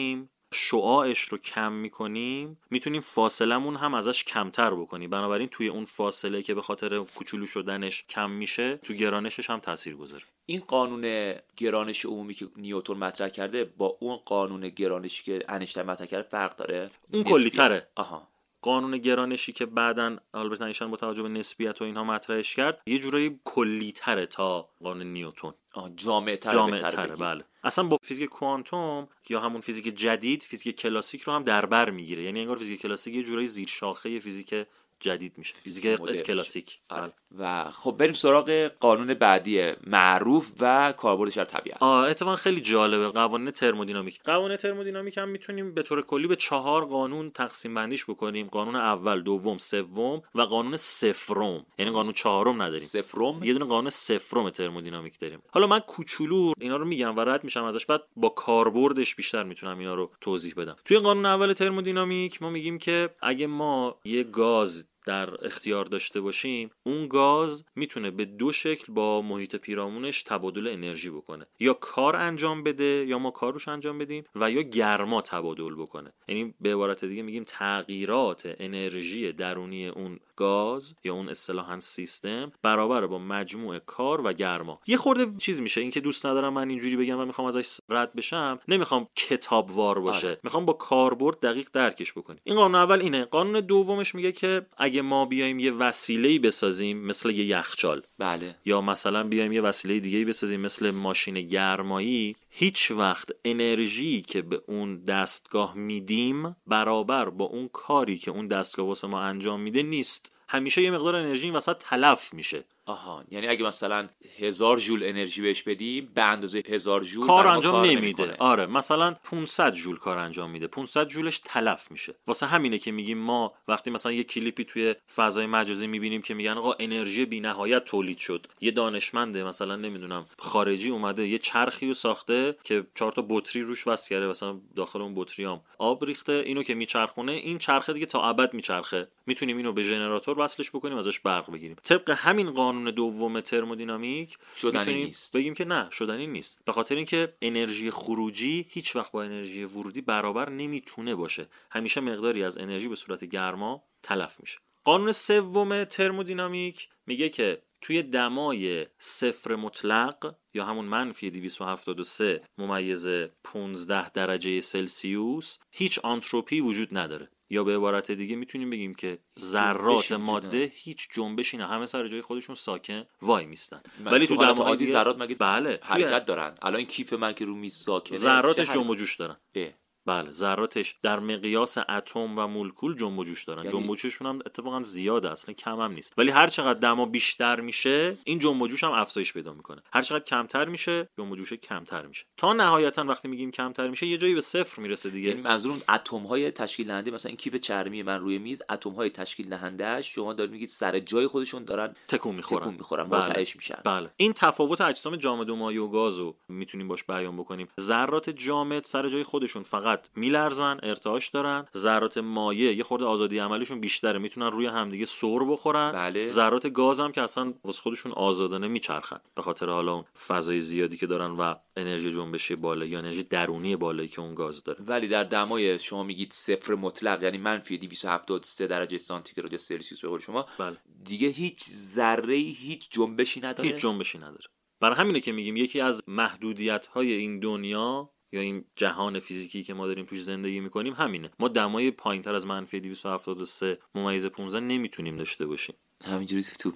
شعاعش رو کم میکنیم میتونیم فاصلمون هم ازش کمتر بکنیم، بنابراین توی اون فاصله که به خاطر کوچولو شدنش کم میشه تو گرانشش هم تاثیر گذاره. این قانون گرانش عمومی که نیوتن مطرح کرده با اون قانون گرانشی که انیشتین مطرح کرده فرق داره؟ اون کلی تره. آها. قانون گرانشی که بعداً آلبرت اینشتین با توجه به نسبیت و اینها مطرحش کرد یه جورایی کلی تره تا قانون نیوتن. آها، جامع تره. جامع تره، بله. اصلا با فیزیک کوانتوم یا همون فیزیک جدید فیزیک کلاسیک رو هم در بر میگیره، یعنی انگار فیزیک کلاسیک یه جورایی زیر شاخه فیزیک جدید میشه، فیزیک اس کلاسیک. بله. و خب بریم سراغ قانون بعدی معروف و کاربردش در طبیعت. آه اتفاقا خیلی جالبه، قوانین ترمودینامیک. قوانین ترمودینامیک هم میتونیم به طور کلی به چهار قانون تقسیم بندیش بکنیم: قانون اول، دوم، سوم و قانون صفرم. یعنی قانون چهارم نداریم. صفرم یه دونه قانون صفرم ترمودینامیک داریم. حالا من کوچولو اینا رو میگم و رد میشم ازش، بعد با کاربردش بیشتر میتونم اینا رو توضیح بدم. توی قانون اول ترمودینامیک ما میگیم که اگه ما یه گاز در اختیار داشته باشیم، اون گاز میتونه به دو شکل با محیط پیرامونش تبادل انرژی بکنه: یا کار انجام بده یا ما کار روش انجام بدیم، و یا گرما تبادل بکنه. یعنی به عبارت دیگه میگیم تغییرات انرژی درونی اون گاز یا اون اصطلاحاً سیستم برابر با مجموع کار و گرما. یه خورده چیز میشه، این که دوست ندارم من اینجوری بگم و میخوام ازش رد بشم، نمیخوام کتابوار باشه. آره. میخوام با کاربرد دقیق درکش بکنیم. این قانون اول اینه. قانون دومش میگه که اگه ما بیایم یه وسیله‌ای بسازیم مثل یه یخچال، بله، یا مثلا بیایم یه وسیله دیگه‌ای بسازیم مثل ماشین گرمایی، هیچ وقت انرژی که به اون دستگاه میدیم برابر با اون کاری که اون دستگاه واسه ما انجام میده نیست. همیشه یه مقدار انرژی این وسط تلف میشه. آها، یعنی اگه مثلا هزار جول انرژی بهش بدیم به اندازه هزار جول کار انجام کار نمیده. نمی آره، مثلا پانصد جول کار انجام میده، پانصد جولش تلف میشه. واسه همینه که میگیم ما وقتی مثلا یه کلیپی توی فضای مجازی میبینیم که میگن آقا انرژی بی‌نهایت تولید شد، یه دانشمنده مثلا نمیدونم خارجی اومده یه چرخی رو ساخته که چهار تا بطری روش وصل کرده، مثلا داخل اون بطریام آب ریخته، اینو که میچرخونه این چرخه دیگه تا ابد میچرخه، میتونیم اینو به ژنراتور وصلش بکنیم ازش برق بگیریم. طبق همین قانون دوم ترمودینامیک شدنی نیست. بگیم که نه، شدنی نیست، به خاطر اینکه انرژی خروجی هیچ وقت با انرژی ورودی برابر نمیتونه باشه. همیشه مقداری از انرژی به صورت گرما تلف میشه. قانون سوم ترمودینامیک میگه که توی دمای صفر مطلق یا همون منفی دویست و هفتاد و سه ممیز پانزده درجه سلسیوس هیچ آنتروپی وجود نداره، یا به عبارت دیگه میتونیم بگیم که ذرات ماده هیچ جنبشی نه، همه سر جای خودشون ساکن وای میستن. ولی تو دمای عادی ذرات مگه بله حرکت دارن؟ الان این کیف من که رو میز ساکنه ذراتش جنب و جوش دارن. اه. بله، ذراتش در مقیاس اتم و مولکول جنب و جوش دارن. یعنی... جنب و جوششون هم اتفاقا زیاده، اصلا کم هم نیست. ولی هر چقدر دما بیشتر میشه این جنب و جوش هم افزایش پیدا میکنه، هر چقدر کمتر میشه جنب و جوش کمتر میشه، تا نهایتا وقتی میگیم کمتر میشه یه جایی به صفر میرسه دیگه. یعنی منظور اتم های تشکیل دهنده، مثلا این کیف چرمی من روی میز، اتم های تشکیل دهندهش شما دارید میگید سر جای خودشون دارن تکون میخورن، تکون میخورن، بله. مرتعش میشن. بله. این تفاوت اجسام جامد و مایع و گازو میتونیم باش بیان بکنیم. ذرات جامد سر جای خودشون فقط میلرزن، ارتعاش دارن. ذرات مایع یه خورده آزادی عملشون بیشتره، میتونن روی همدیگه سر بخورن. بله. ذرات گاز هم که اصلا واسه خودشون آزادانه میچرخن به خاطر حالا اون فضای زیادی که دارن و انرژی جنبشی بالا یا انرژی درونی بالایی که اون گاز داره. ولی در دمای شما میگید صفر مطلق، یعنی منفی دویست و هفتاد و سه درجه سانتیگراد یا سلسیوس به قول شما، بله. دیگه هیچ ذره‌ای هیچ جنبشی نداره. هیچ جنبشی نداره. برای همینه که میگیم یکی از محدودیت‌های این دنیا یا این جهان فیزیکی که ما داریم توش زندگی میکنیم همینه، ما دمای پایینتر از منفی دویست و هفتاد و سه ممیز پانزده نمیتونیم داشته باشیم. همینجوری تو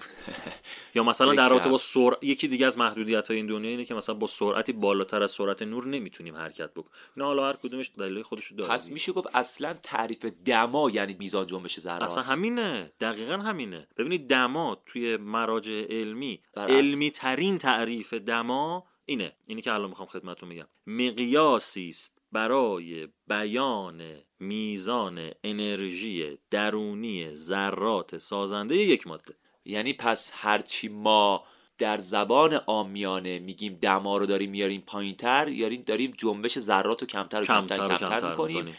یا مثلا در رابطه با سرعت، یکی دیگه از محدودیت‌های این دنیا اینه که مثلا با سرعتی بالاتر از سرعت نور نمیتونیم حرکت بکنیم. نه حالا هر کدومش دلایل خودشو داره. پس میشه گفت اصلا تعریف دما یعنی میزان جنبش ذرات. اصلا همینه، دقیقاً همینه. ببینید دما توی مراجع علمی علمی ترین تعریف دما اینه، اینی که الان میخوام خدمتتون میگم، مقیاسی است برای بیان میزان انرژی درونی ذرات سازنده یک ماده. یعنی پس هرچی ما در زبان عامیانه میگیم دما رو داریم میاریم پایینتر، یعنی داریم جنبش ذرات رو کمتر و کمتر کمتر, کمتر, کمتر میکنیم.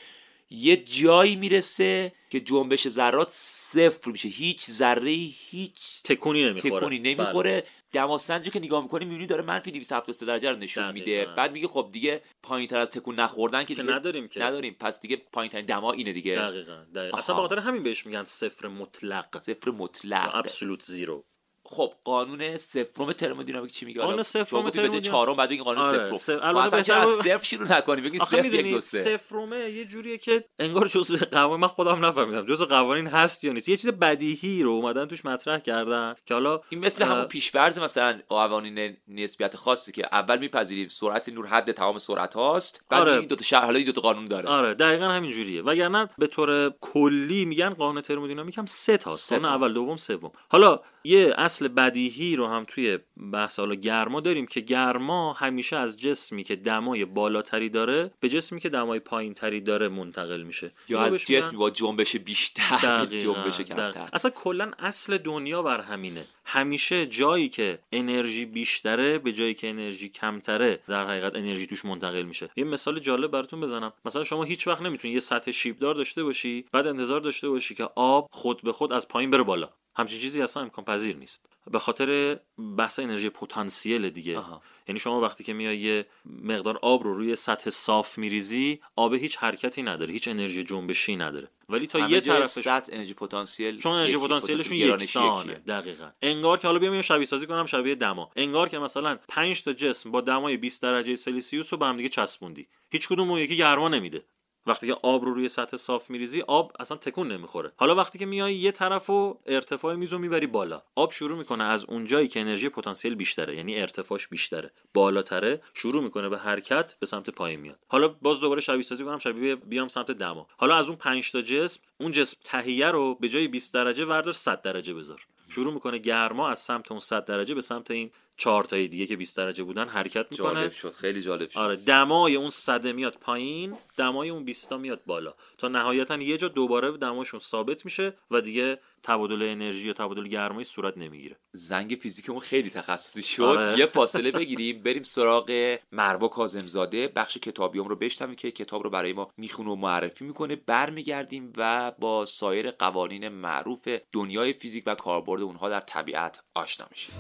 یه جایی میرسه که جنبش ذرات صفر میشه، هیچ ذره هیچ تکونی نمیخوره تکونی نمیخوره. دماسنجی که نگاه میکنی میبینی داره منفی دویست و هفتاد و سه درجه رو نشون میده. بعد میگه خب دیگه پایینتر از تکون نخوردن که, که نداریم که نداریم پس دیگه پایینترین دما اینه دیگه. دقیقاً, دقیقاً. اصلا به خاطر همین بهش میگن صفر مطلق، صفر مطلق، ابسولوت زیرو. خب قانون صفرم ترمودینامیک چی میگه؟ قانون صفرم ترمودینامیک چهارم بعد بگین قانون آره. صفرم. البته بهتر از صفر شروع نکنی، بگین صفر یک دو سه. صفرمه یه جوریه که انگار جزء قوانین، من خودم نفهمیدم جزء قوانین هست یا نیست، یه چیز بدیهی رو اومدن توش مطرح کردن که حالا این مثل همون پیش‌فرض مثلا قوانین نسبیت خاصی که اول میپذیریم سرعت نور حد تمام سرعت هاست، بعد آره. این دو تا شرح حالا این دو تا قانون داره. آره دقیقاً همین جوریه. وگرنه به طور کلی میگن قانون ترمودینامیک هم سه تاست، قانون اول دوم سوم. حالا یه اصل بدیهی رو هم توی بحث حالا گرما داریم که گرما همیشه از جسمی که دمای بالاتری داره به جسمی که دمای پایینتری داره منتقل میشه، یا از جسمی با جنبش بیشتر به جنبش کمتر. اصلا کلا اصل دنیا بر همینه، همیشه جایی که انرژی بیشتره به جایی که انرژی کمتره در حقیقت انرژی توش منتقل میشه. یه مثال جالب براتون بزنم، مثلا شما هیچ وقت نمیتونی یه سطح شیبدار داشته باشی بعد انتظار داشته باشی که آب خود به خود از پایین بره بالا. همچین چیزی اصلا امکان پذیر نیست به خاطر بحث انرژی پتانسیل دیگه. آها. یعنی شما وقتی که میای یه مقدار آب رو روی سطح صاف میریزی، آب هیچ حرکتی نداره، هیچ انرژی جنبشی نداره، ولی تا یه طرفش سطح انرژی پتانسیل چون انرژی پتانسیلشون یکسانه. دقیقاً انگار که حالا بیام شبیه سازی کنم شبیه دما، انگار که مثلا پنج تا جسم با دمای بیست درجه سلسیوس رو به هم دیگه چسبوندی، هیچ کدوم اون یکی گرما نمیده. وقتی که آب رو روی سطح صاف میریزی آب اصلا تکون نمیخوره. حالا وقتی که میای یه طرفو ارتفاع میزو میبری بالا، آب شروع میکنه از اون جایی که انرژی پتانسیل بیشتره، یعنی ارتفاعش بیشتره، بالاتره، شروع میکنه به حرکت به سمت پایین میاد. حالا باز دوباره شبیه سازی کنم شبیه بیام سمت دما، حالا از اون پنج تا جسم اون جسم تهیه رو به جای بیست درجه وردار صد درجه بذار، شروع میکنه گرما از سمت اون صد درجه به سمت این چهار تای دیگه که بیست درجه بودن حرکت میکنه. جالب شد، خیلی جالب شد. آره دمای اون صد میاد پایین، دمای اون بیست میاد بالا، تا نهایتا یه جا دوباره دماشون ثابت میشه و دیگه تبادل انرژی یا تبادل گرمایی صورت نمیگیره. زنگ فیزیکمون خیلی تخصصی شد. آره. یه فاصله بگیریم بریم سراغ مروه کاظمزاده، بخش کتابیام رو بشنویم که کتاب رو برای ما میخونه و معرفی میکنه. برمیگردیم و با سایر قوانین معروف دنیای فیزیک و کاربرد اونها در طبیعت آشنا میشیم.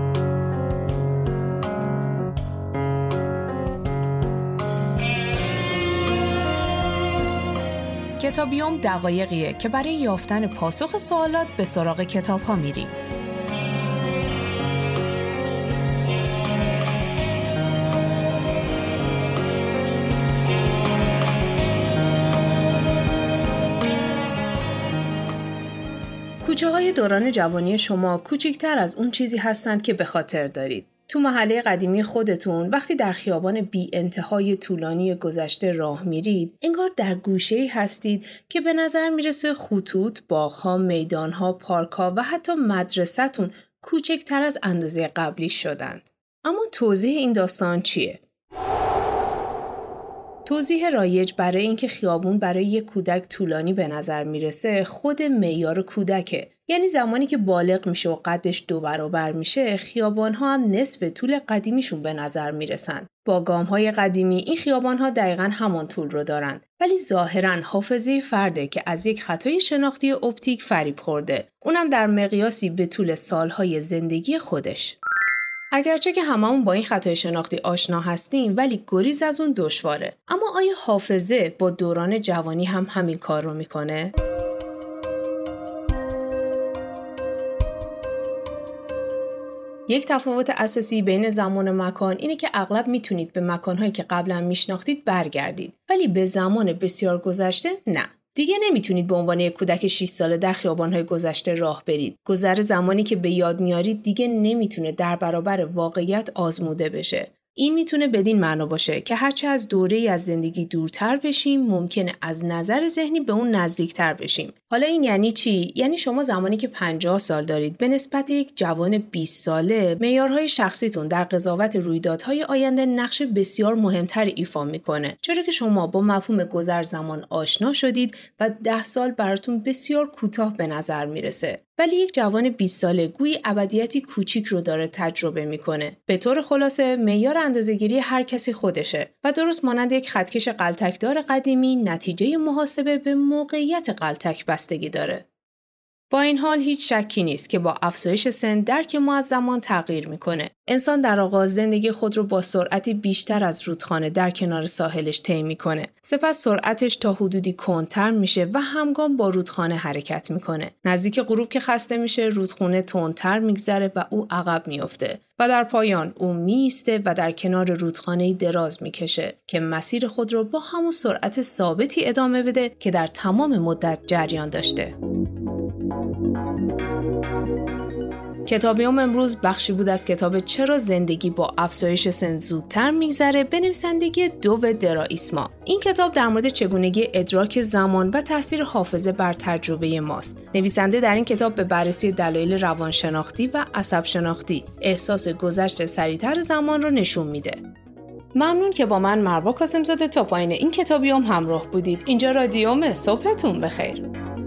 کتابیوم دقایقیه که برای یافتن پاسخ سوالات به سراغ کتاب ها میریم. کوچه های دوران جوانی شما کوچکتر از اون چیزی هستند که به خاطر دارید. تو محله قدیمی خودتون وقتی در خیابان بی انتهای طولانی گذشته راه میرید، انگار در گوشه‌ای هستید که به نظر میرسه خطوط، باغ‌ها، میدان‌ها، پارک‌ها و حتی مدرسه‌تون کوچکتر از اندازه قبلی شدند. اما توضیح این داستان چیه؟ توضیح رایج برای اینکه خیابون برای یک کودک طولانی به نظر میرسه خود معیار کودکه. یعنی زمانی که بالغ میشه و قدش دو برابر میشه، خیابان‌ها هم نصف طول قدیمیشون به نظر میرسن. با گام‌های قدیمی این خیابان‌ها دقیقاً همان طول رو دارن، ولی ظاهراً حافظه فرده که از یک خطای شناختی اپتیک فریب خورده، اونم در مقیاسی به طول سالهای زندگی خودش. اگرچه که هممون با این خطای شناختی آشنا هستیم، ولی گریز از اون دشواره. اما آیا حافظه با دوران جوانی هم همین کار رو میکنه؟ یک تفاوت اساسی بین زمان و مکان اینه که اغلب میتونید به مکانهایی که قبلا میشناختید برگردید، ولی به زمان بسیار گذشته نه. دیگه نمیتونید به عنوان یک کودک شش ساله در خیابان‌های گذشته راه برید. گذر زمانی که به یاد میارید دیگه نمیتونه در برابر واقعیت آزموده بشه. این میتونه بدین معنا باشه که هرچه از دوره‌ای از زندگی دورتر بشیم، ممکنه از نظر ذهنی به اون نزدیکتر بشیم. حالا این یعنی چی؟ یعنی شما زمانی که پنجاه سال دارید به نسبت یک جوان بیست ساله، معیارهای شخصیتون در قضاوت رویدادهای آینده نقش بسیار مهمتری ایفا میکنه. چرا که شما با مفهوم گذر زمان آشنا شدید و ده سال براتون بسیار کوتاه به نظر میرسه. ولی یک جوان بیست ساله گویی ابدیتی کوچیک رو داره تجربه میکنه. به طور خلاصه معیار اندازه‌گیری هر کسی خودشه و درست مانند یک خطکش غلطکدار قدیمی نتیجه محاسبه به موقعیت غلطک بستگی داره. با این حال هیچ شکی نیست که با افزایش سن درک ما از زمان تغییر میکنه. انسان در آغاز زندگی خود رو با سرعتی بیشتر از رودخانه در کنار ساحلش طی میکنه. سپس سرعتش تا حدودی کندتر میشه و همگام با رودخانه حرکت میکنه. نزدیک غروب که خسته میشه، رودخانه تندتر میگذره و او عقب میفته و در پایان او میسته و در کنار رودخانه دراز میکشه که مسیر خود رو با همون سرعت ثابتی ادامه بده که در تمام مدت جریان داشته. کتابیوم امروز بخشی بود از کتاب چرا زندگی با افزایش سن زودتر میگذره به نویسندگی دوو درائیسما. این کتاب در مورد چگونگی ادراک زمان و تاثیر حافظه بر تجربه ماست. نویسنده در این کتاب به بررسی دلایل روانشناختی و عصب شناختی احساس گذشت سریعتر زمان را نشون میده. ممنون که با من مروه کاظم‌زاده تا پایین این کتابیوم همراه بودید. اینجا رادیوم، صبحتون بخیر.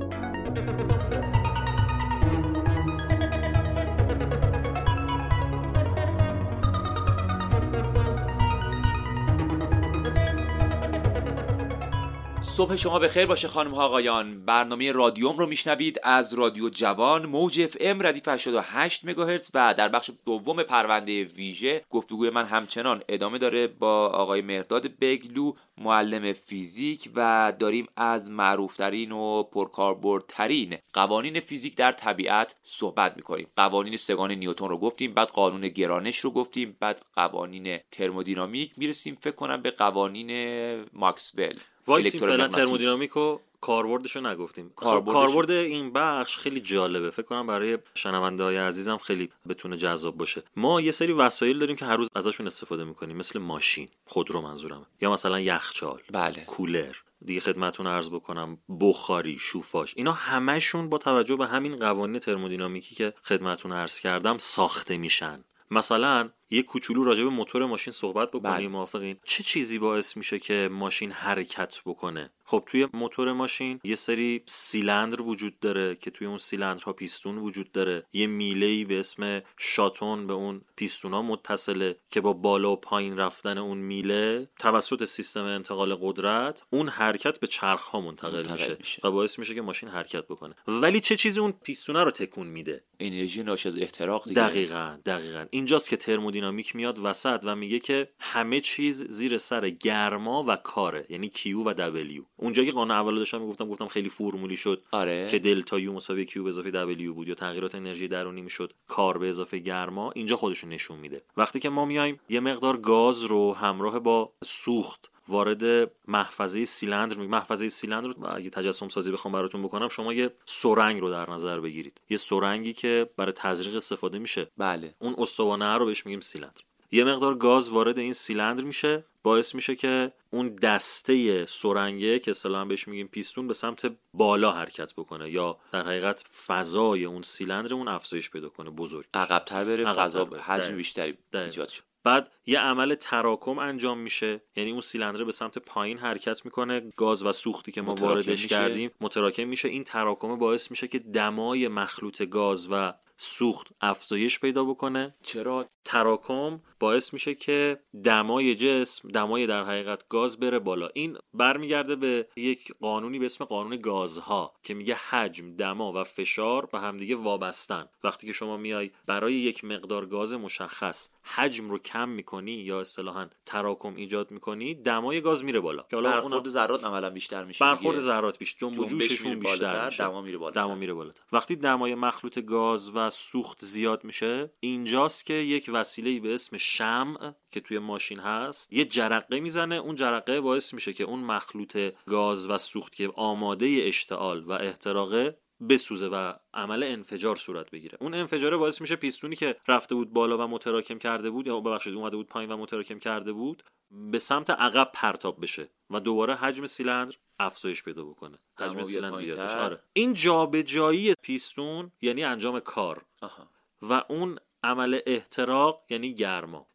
صبح شما بخیر باشه خانم ها آقایان. برنامه رادیوم رو میشنوید از رادیو جوان موج اف ام ردیف هشتاد و هشت مگاهرتز و در بخش دوم پرونده ویژه گفتگوی من همچنان ادامه داره با آقای مهرداد بگلو، معلم فیزیک، و داریم از معروفترین و پرکاربردترین قوانین فیزیک در طبیعت صحبت میکنیم. قوانین سگان نیوتن رو گفتیم، بعد قانون گرانش رو گفتیم، بعد قوانین ترمودینامیک، میرسیم فکر کنم به قوانین ماکسول. وایسیم فعلا ترمودینامیک و کاربردش رو نگفتیم. کاربرد این بخش خیلی جالبه، فکر کنم برای شنونده‌های عزیزم خیلی بتونه جذاب باشه. ما یه سری وسایل داریم که هر روز ازشون استفاده میکنیم، مثل ماشین، خودرو منظورمه، یا مثلا یخچال، بله، کولر، دیگه خدمتتون عرض بکنم بخاری، شوفاژ. اینا همشون با توجه به همین قوانین ترمودینامیکی که خدمتتون عرض کردم ساخته میشن. مثلا یه کوچولو راجع به موتور ماشین صحبت بکنیم، موافقین؟ چه چیزی باعث میشه که ماشین حرکت بکنه؟ خب توی موتور ماشین یه سری سیلندر وجود داره که توی اون سیلندرها پیستون وجود داره، یه میله‌ای به اسم شاتون به اون پیستونا متصله که با بالا و پایین رفتن اون میله توسط سیستم انتقال قدرت اون حرکت به چرخ‌ها منتقل, منتقل میشه. میشه و باعث میشه که ماشین حرکت بکنه. ولی چه چیزی اون پیستونا رو تکون میده؟ انرژی ناشی از احتراق دیگه. دقیقاً دقیقاً اینجاست که ترمودینامیک میاد وسط و میگه که همه چیز زیر سر گرما و کاره، یعنی کیو و دبلیو. اونجا که قانون اول داشتم میگفتم گفتم خیلی فرمولی شد، آره، که دلتا یو مساوی کیو به اضافه دبلیو بود، یا تغییرات انرژی درونی میشد کار به اضافه گرما. اینجا خودشون نشون میده. وقتی که ما میایم یه مقدار گاز رو همراه با سوخت وارد محفظه سیلندر می محفظه سیلندر رو اگه تجسم سازی بخوام براتون بکنم، شما یه سرنگ رو در نظر بگیرید، یه سرنگی که برای تزریق استفاده میشه. بله، اون استوانه رو بهش میگیم سیلندر. یه مقدار گاز وارد این سیلندر میشه، باعث میشه که اون دسته سرنگه که اصطلاحاً بهش میگیم پیستون به سمت بالا حرکت بکنه، یا در حقیقت فضای اون سیلندر اون افزایش پیدا کنه، بزرگ عقب‌تر بره، فضا حجم بیشتری ایجاد شه. بعد یه عمل تراکم انجام میشه، یعنی اون سیلندر به سمت پایین حرکت میکنه، گاز و سوختی که ما واردش کردیم متراکم میشه. این تراکم باعث میشه که دمای مخلوط گاز و سوخت افزایش پیدا بکنه. چرا؟ تراکم باعث میشه که دمای جسم، دمای در حقیقت گاز بره بالا. این برمیگرده به یک قانونی به اسم قانون گازها که میگه حجم، دما و فشار به هم دیگه وابستن. وقتی که شما میای برای یک مقدار گاز مشخص حجم رو کم میکنی یا اصطلاحاً تراکم ایجاد میکنی، دمای گاز میره بالا که حالا برخورد ذرات عملا بیشتر میشه. برخورد ذرات بیشتر، جنب و جوششون بیشتر میشه، دما میره بالاتر. دما میره بالاتر. وقتی دمای مخلوط گاز و سوخت زیاد میشه، اینجاست که یک وسیله‌ای به اسم شمع که توی ماشین هست یه جرقه میزنه. اون جرقه باعث میشه که اون مخلوط گاز و سوخت که آماده اشتعال و احتراقه بسوزه و عمل انفجار صورت بگیره. اون انفجار باعث میشه پیستونی که رفته بود بالا و متراکم کرده بود، یا ببخشید اومده بود پایین و متراکم کرده بود، به سمت عقب پرتاب بشه و دوباره حجم سیلندر افزایش پیدا بکنه، حجم سیلندر زیاد بشه. آره، این جابجایی پیستون یعنی انجام کار. آها. و اون عمل احتراق یعنی گرما.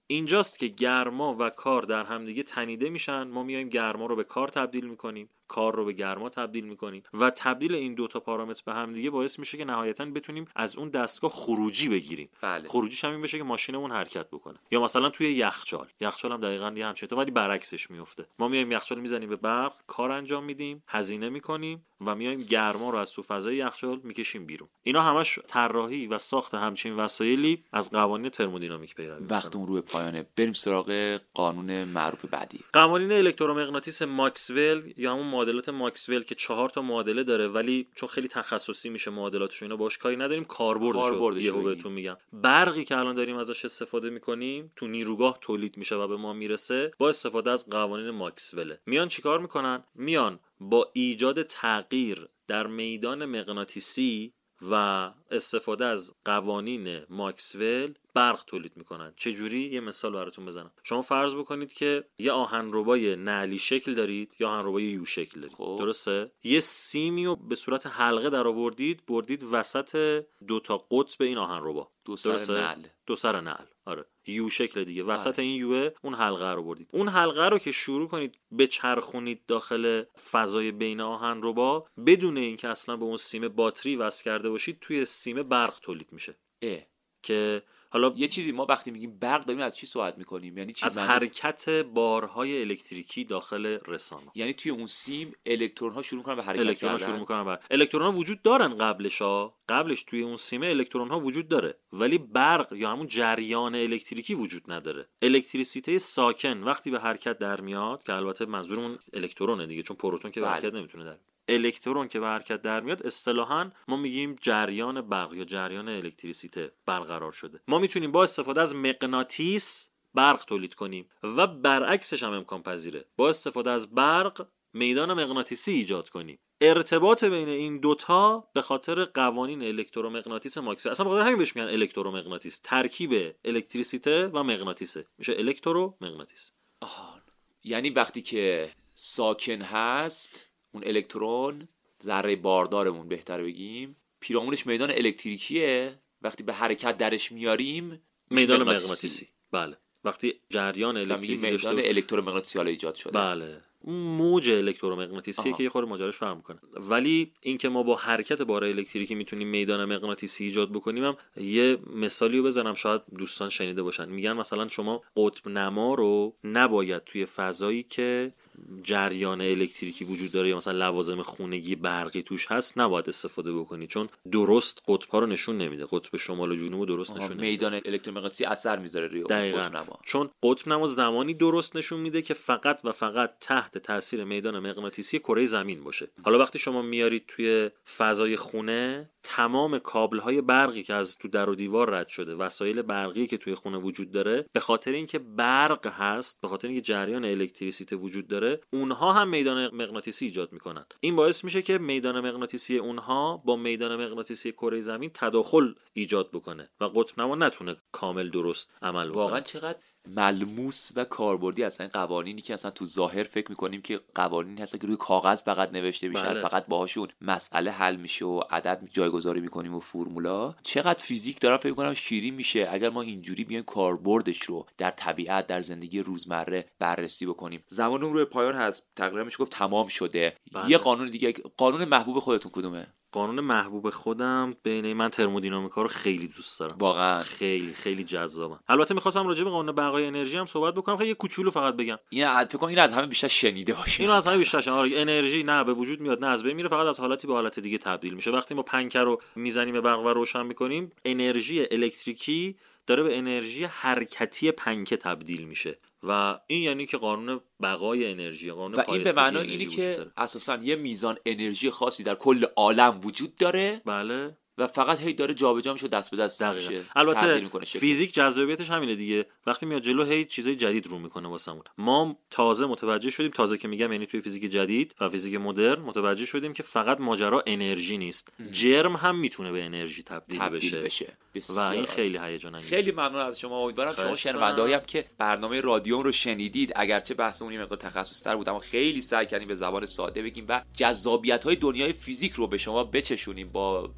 اینجاست که گرما و کار در همدیگه تنیده میشن. ما میایم گرما رو به کار تبدیل میکنیم، کار رو به گرما تبدیل میکنیم و تبدیل این دو تا پارامتر به هم دیگه باعث میشه که نهایتاً بتونیم از اون دستگاه خروجی بگیریم. بله. خروجیش هم این بشه که ماشینمون حرکت بکنه. یا مثلا توی یخچال، یخچال هم دقیقاً یه همچین ولی برعکسش میفته. ما میایم یخچال میزنیم به برق، کار انجام میدیم، هزینه میکنیم و میایم گرما رو از تو فضای یخچال میکشیم بیرون. اینا همش طراحی و ساخت همچین وسایلی از قوانین ترمودینامیک پیروی. وقتمون روی پایانه، بریم سراغ قانون معروف بعدی. قوانین الکترومغناطیس ماکسول یا همون معادلات ماکسول که چهار تا معادله داره، ولی چون خیلی تخصصی میشه معادلاتش اینا باش کاری نداریم، کاربردش یهو بهتون میگم. برقی که الان داریم ازش استفاده میکنیم تو نیروگاه تولید میشه و به ما میرسه با استفاده از قوانین ماکسوله. میان چیکار میکنن؟ میان با ایجاد تغییر در میدان مغناطیسی و استفاده از قوانین ماکسول برق تولید میکنن. چه جوری؟ یه مثال براتون بزنم. شما فرض بکنید که یه آهنربای نعلی شکل دارید یا آهنربای یو شکل دارید. خب. درسته؟ یه سیمیو به صورت حلقه در آوردید، بردید وسط دو تا قطب این آهنربا. دو سر نعل. دو سر نعل. آره. یو شکل دیگه. وسط این یو اون حلقه رو بردید. اون حلقه رو که شروع کنید به چرخونید داخل فضای بین آهنربا بدون اینکه اصلا به اون سیم باتری وصل کرده باشید، توی سیم برق تولید میشه. اه. که حالا یه چیزی ما وقتی میگیم برق داریم از چی صحبت میکنیم؟ یعنی چی؟ از حرکت بارهای الکتریکی داخل رسانه. یعنی توی اون سیم الکترون ها شروع میکنن به حرکت الکترون کردن. شروع میکنن به الکترون ها وجود دارن قبلش ها قبلش توی اون سیم الکترون ها وجود داره، ولی برق یا همون جریان الکتریکی وجود نداره. الکتریسیته ساکن وقتی به حرکت در میاد، که البته منظورمون الکترونه دیگه، چون پروتون که به حرکت نمیتونه در. الکترون که به حرکت در میاد اصطلاحاً ما میگیم جریان برق یا جریان الکتریسیته برقرار شده. ما میتونیم با استفاده از مغناطیس برق تولید کنیم و برعکسش هم امکان پذیره، با استفاده از برق میدان مغناطیسی ایجاد کنیم. ارتباط بین این دوتا به خاطر قوانین الکترومغناطیس ماکسول، اصلا بخاطر همین بهش میگن الکترومغناطیس، ترکیب الکتریسیته و مغناطیسه، میشه الکترومغناطیس. آها، یعنی وقتی که ساکن هست اون الکترون، ذره باردارمون بهتر بگیم، پیرامونش میدان الکتریکیه، وقتی به حرکت درش میاریم میدان مغناطیسی. بله، وقتی جریان الکتریکی میدان الکترومغناطیسی ایجاد شده. بله، اون موج الکترومغناطیسیه که یه خورده ماجراش فرق میکنه. ولی اینکه ما با حرکت بار الکتریکی میتونیم میدان مغناطیسی ایجاد بکنیم هم یه مثالیو بزنم شاید دوستان شنیده باشن. میگن مثلا شما قطب نما رو نباید توی فضایی که جریان الکتریکی وجود داره یا مثلا لوازم خونگی برقی توش هست نباید استفاده بکنی، چون درست قطب‌ها رو نشون نمیده. قطب شمال و جنوب درست نشون نمیده. میدان الکترومغناطیسی اثر میذاره روی قطب نما، چون قطب نما زمانی درست نشون میده که فقط و فقط تحت تاثیر میدان مغناطیسی کره زمین باشه. حالا وقتی شما میارید توی فضای خونه، تمام کابل‌های برقی که از تو در و دیوار رد شده، وسایل برقی که توی خونه وجود داره، به خاطر اینکه برق هست، به خاطر اینکه جریان الکتریسیته وجود داره، اونها هم میدان مغناطیسی ایجاد میکنن. این باعث میشه که میدان مغناطیسی اونها با میدان مغناطیسی کره زمین تداخل ایجاد بکنه و قطب نما نتونه کامل درست عمل بکنه. واقعا چقدر ملموس و کاربردی اصلا این قوانینی که اصلا تو ظاهر فکر میکنیم که قوانینی هست که روی کاغذ فقط نوشته میشن، بله. فقط باهاشون مسئله حل میشه و عدد جایگذاری میکنیم و فرمولا. چقدر فیزیک دارم فکر میکنم شیرین میشه اگر ما اینجوری بیایم کاربردش رو در طبیعت، در زندگی روزمره بررسی بکنیم. زمانمون روی پایان هست، تقریبا میشه گفت تمام شده. بله. یه قانون دیگه، قانون محبوب خودتون کدومه؟ قانون محبوب خودم بین من ترمودینامیکا رو خیلی دوست دارم. واقعا خیلی خیلی جذابه. البته می‌خواستم راجع به قانون بقای انرژی هم صحبت بکنم، خیلی یه کوچولو فقط بگم. این فکر کنم این از همه بیشتر شنیده باشین. اینو از همه بیشتر شنیده. آره، انرژی نه به وجود میاد نه از بین میره، فقط از حالتی به حالت دیگه تبدیل میشه. وقتی ما پنکه رو میزنیم به برق و روشن میکنیم، انرژی الکتریکی داره به انرژی حرکتی پنکه تبدیل میشه و این یعنی که قانون بقای انرژی، قانون و این به معنای اینی که اساساً یه میزان انرژی خاصی در کل عالم وجود داره. بله. و فقط هی داره جابجا میشه، دست به دست میشه. البته فیزیک جذابیتش همینه دیگه، وقتی میاد جلو هی چیزای جدید رو میکنه واسمون. ما تازه متوجه شدیم، تازه که میگم یعنی توی فیزیک جدید و فیزیک مدرن متوجه شدیم که فقط ماجرا انرژی نیست، جرم هم میتونه به انرژی تبدیل, تبدیل بشه, بشه. و این خیلی هیجان انگیزه. خیلی ممنون از شما. امیدوارم شما شنونده‌ای هم که برنامه رادیوم رو شنیدید، اگرچه بحثمون یه مقدار تخصصی‌تر بود اما خیلی سعی کردیم به زبان ساده بگیم و جذابیت‌های دنیای فیزیک رو به شما بچشونیم با بیان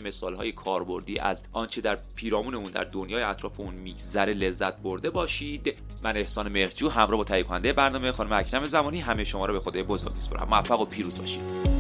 مثال‌های کاربردی از آنچه در پیرامونمون در دنیای اطرافمون میگذره لذت برده باشید. من احسان مهرجو همراه با تهیه کننده برنامه خانم اکرم زمانی همه شما رو به خدای بزرگ میسپارم. موفق و پیروز باشید.